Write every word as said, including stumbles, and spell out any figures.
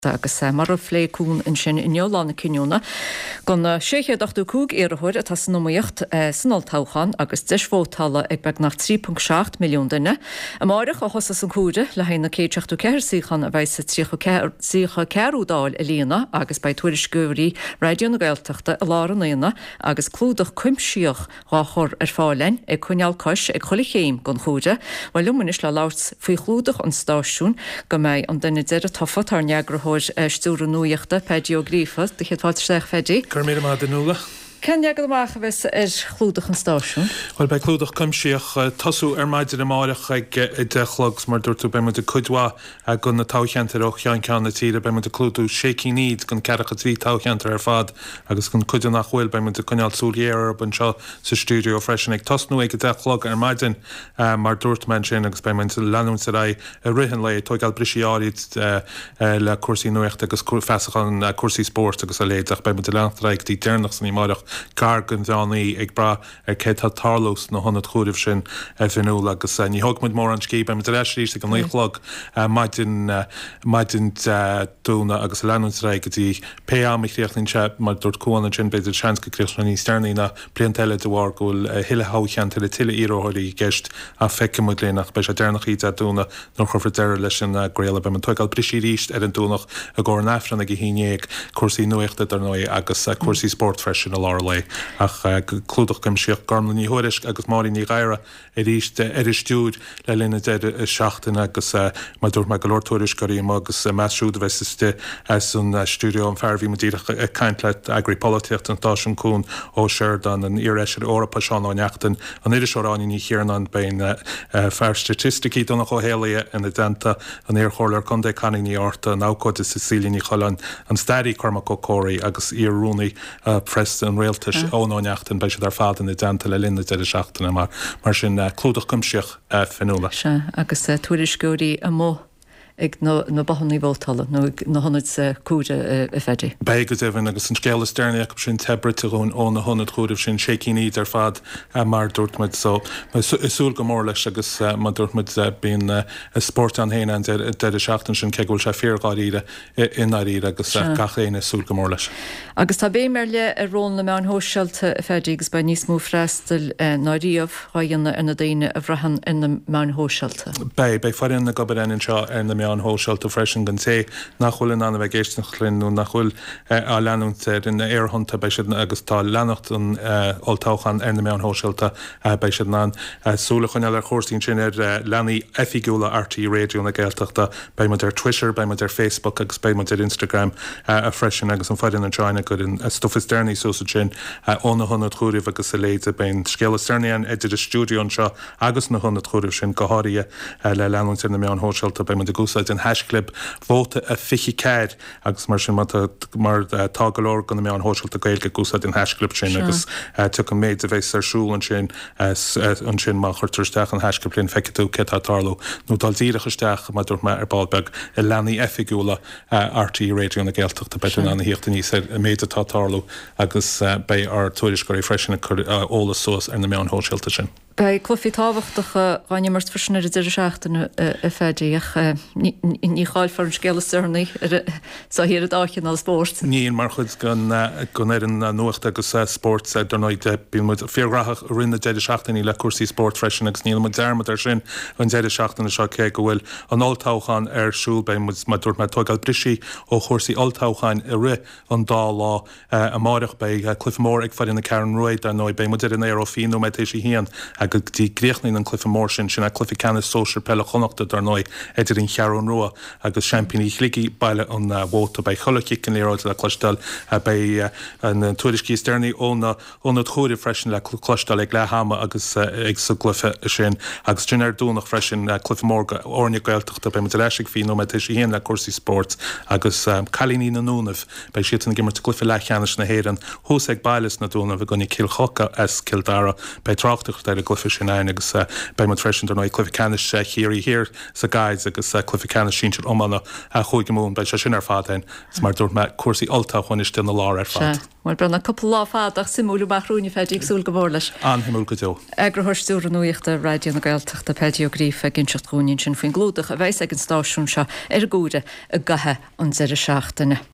agus mar phléún in sin in Jolána cinúna gon séché achú cúg éarthir a tas nóíocht sanaltáchan agus deisfótala ag beg nach trí pont seacht milliún duine. A marach a hosa san cúide le héna céteachú ceir síchan a bheith sa trícha ceúdáil a líana agus bei tuairiscúirí radioúna gailteachta a láranna agus clúdach cuimsíoch ráchor ar fálein ag chuneal cois ag chola chéim gon chúide, bhil lumanis le lát faoi chlúdach an stáisiún go méid an duine deir a tofa tar neagrathóir stúr nuíochta pediogrífa de chétáil seach fedí. Gur mé má den nula. Ken jag goach bheits ar chlúdach an stáisiún? Well bei clúdach cumsíoch tasú ar maidid an amárach ag dechlogs mar dúirtú be mu de cudhá a gun na tácheantar ó chean cean na tíre be mu de clúdú shaking need gun cearacha trí tácheantar ar fad agus gun cuidan nach bhfuil be mu de cuneal súléar ban seo sa stúdio freisin ag tasnú ag dechlog ar maidin mar dúirt man sin agus be mu de leanún sa ra a rihan le tógáil brisiáid le cuasaí nuacht agus fesachan cuasaí sport agus a léadach be mu de leantraig tí dénach san imárach Gargan Johnny ag bra ar cétá tarlós na honna chúirih sin finú agus ní thugmuid mór an scíb am éisrí an líchlog maidin maidin dúna agus leanúnra gotí pe amíchríochtlín se mar dúirt cúna sin beidir seanca críochna ní stearnaí na blianteile de bhhar ghúil hiile háchean le tiile íróthirí gceist a feicimúid lénach bei sé dénach í dúna nó chufir deir leis sin gréile be man tuáil brisí ríist ar an dúnach a ggur nefran a híineag cuasaí nuachta ar nó agus cuasaí sport freisin a lá lei ach clúdach gom sioch garmla ní thuiris agus marí ní gaire ar ríist ar istúd le linne deide seachtain agus mar dúirt me go leirtúiris goí agus measúd bheitiste as an stúdio an fearhí modíach a caiint le agripolitíocht an táisiún cún ó Sheridan an iréisir Eorpa seán áneachtain an idir seoráí ní chéarn an bein fear statisticí donna go héalaí in na denta an éar choir chundé caning ní orta an ácóid is Sicília ní cholan an stairí cormac ó cóirí agus íarrúnaí prest an réaltas ónáneachtain bei sé ar fád in na denta le linne de seachtainna mar mar sin clúdach cumsíoch finúla. Se agus tuairiscúirí a mó ag na bahannaí bhótala nó na honnid cúide a fedí. Begus éhann agus an scéala stearna ag sin tebritarún ó na honnid chúideh sin shaking need ar fad mar dúirtmuid so isúil go mór leis agus mar dúirtmuid bíon sport an héine an de seachtain sin ce bhfuil se fíorgáíre inaíre agus gachéine isúil go mór leis. Agus tá bé mar le a rón na meán hóseilta a fedí agus bei níos mú freistal náíomh chaanna ina daine a bhrehan ina meán hóseilta. Bei bei farin na gobarénin seo ar na meán hóseilta freisin gan sé nachhfuil an anna bheith géisteachlinn nó nachhfuil á leanúnt in na éarthanta bei si agus tá leannacht an oltáchan ar na meán hóseilta bei si ná súlachan eile chóirtíín sin ar leanaí efigúla R T radio na Gaeltachta bei mu ar Twitter, bei mu ar Facebook agus bei mu ar Instagram a freisin agus an fáin an China go in stofis déirní sosa sin óna honna chúirih agus a léide ben scéala steirnaíon idir a stúdion seo agus na honna chúirih sin goáirí le leanúnt ar na meán hóseilta bei mu a gúsáid an hasclub bóta a fichi ceir agus mar sin mar tágalóir gan na meán hóseilta gailge gúsáid an hasclub sin agus tu an méid a bheith arsúil an sin an sin má chuirteirteach an hasclub linn feicitú cetá tarlú nó daldíirechaisteach mar dúirt me ar Ballbeg i leanaí efigúla R T radio na Gaeltachta be an anna híochtta níos a méid atá tarlú agus bei ar tuairiscóirí freisin ólas suas ar na meán hóseilta sin. Bei clufií táhachtach gáine mar frisin ar idir seachtainna a fedíach ní cháil far an scéala stearnaí sa hir áchan á sport. Níon mar chud gan gon ar an nuachta agus sport donnaid bí mu fíorgraach rinne deidir seachtainní le cuasaí sport freisin agus níl mu dermad ar sin an deidir seachtainna seo cé go bhfuil an oltáchan arsúl bei mu dúirt me tuáil brisí ó chósaí oltáchan i ri an dá lá a máireach bei Cliffmór ag farin na Karen Royd a nó bei mu in éar ó fíú me éis hían agus tí gréchnaí an Cliffmór sin sin a Cliffi Canis social pelle chonachta dar nói idir in chearún rua agus championí chlicí baile an bhóta bei cholaici an léráid le clostal bei an tuairiscí stearnaí óna óna chúirí freisin le clostal ag le hama agus ag sa glufa sin agus sin ar dúnach freisin Cliffmór orne gaeltachta bei mit leisig fi nó me éis hían le cuasaí sport agus chalíní na núnah bei sian gimmar glufa lechanis na héan hús ag bailes na dúna bh gona cilchocha as Kildara bei trachtach ar a glufa sin agus bei mu freisin ar nó Cliffi Canis chéirí hir sa gaiid agus Cliffi fi cena sin ommanna a chuig mún bei se sin ar fáin, mar dúirt me cuasaí alta chuin is denna lá ar fád. Mar brena couple lá fádach simúlú bachrúni feidir súl go bhórlas. An himúil go teo. Egur thuirstúr an nuocht a radio na gailteach a pediogrífa ginsecht gúnin sin fin glúdach a bheits ag an stáisiún seo ar gúide a gathe an zeire seachtainna.